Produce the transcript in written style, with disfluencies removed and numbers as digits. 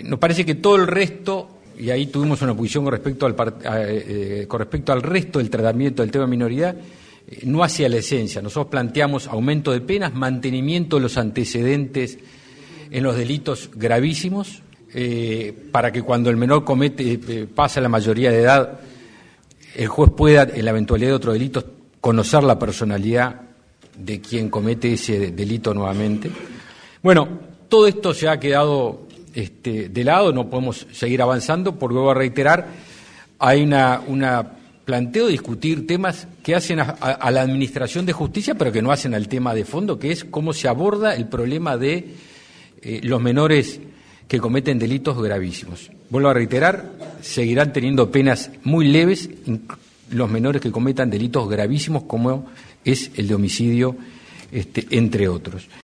nos parece que todo el resto, y ahí tuvimos una posición con respecto al resto del tratamiento del tema de minoridad, no hacia la esencia. Nosotros planteamos aumento de penas, mantenimiento de los antecedentes en los delitos gravísimos, para que cuando el menor pasa la mayoría de edad, el juez pueda, en la eventualidad de otro delito, conocer la personalidad de quien comete ese delito nuevamente. Bueno, todo esto se ha quedado de lado, no podemos seguir avanzando, porque voy a reiterar, hay una planteo de discutir temas que hacen a la administración de justicia, pero que no hacen al tema de fondo, que es cómo se aborda el problema de los menores que cometen delitos gravísimos. Vuelvo a reiterar, seguirán teniendo penas muy leves los menores que cometan delitos gravísimos, como es el de homicidio, entre otros.